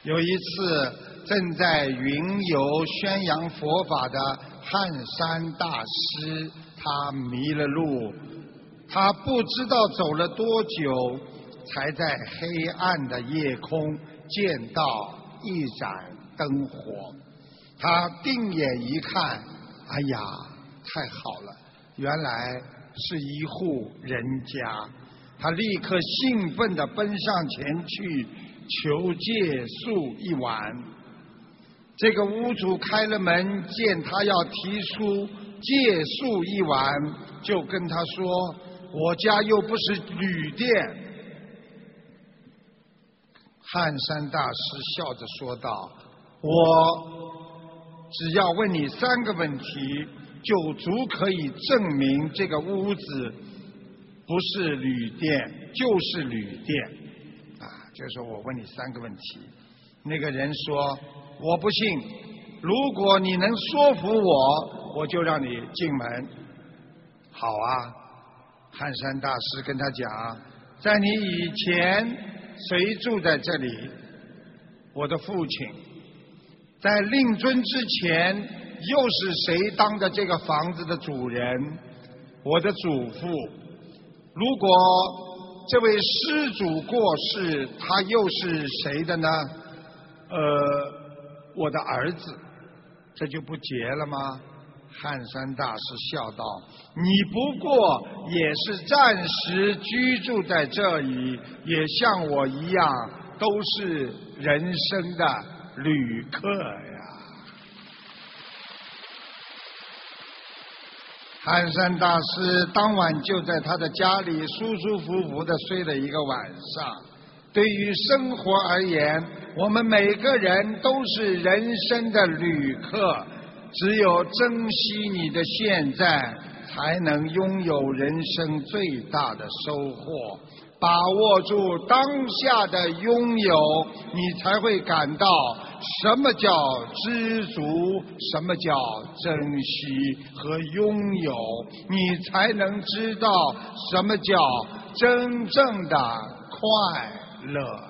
有一次，正在云游宣扬佛法的汉山大师，他迷了路，他不知道走了多久，才在黑暗的夜空见到一盏灯火。他定眼一看，哎呀，太好了，原来是一户人家。他立刻兴奋地奔上前去求借宿一晚。这个屋主开了门，见他要提出借宿一晚，就跟他说：“我家又不是旅店。”汉山大师笑着说道：“我只要问你3个问题，就足可以证明这个屋子不是旅店，就是旅店。”就是说我问你3个问题。那个人说：“我不信，如果你能说服我，我就让你进门。”好啊，汉山大师跟他讲：“在你以前谁住在这里？我的父亲。在令尊之前，又是谁当的这个房子的主人？我的祖父。如果这位施主过世，他又是谁的呢？我的儿子。这就不结了吗？”汉山大师笑道：“你不过也是暂时居住在这里，也像我一样，都是人生的旅客呀。”汉山大师当晚就在他的家里舒舒服服地睡了一个晚上。对于生活而言，我们每个人都是人生的旅客，只有珍惜你的现在，才能拥有人生最大的收获。把握住当下的拥有，你才会感到什么叫知足，什么叫珍惜和拥有，你才能知道什么叫真正的快乐。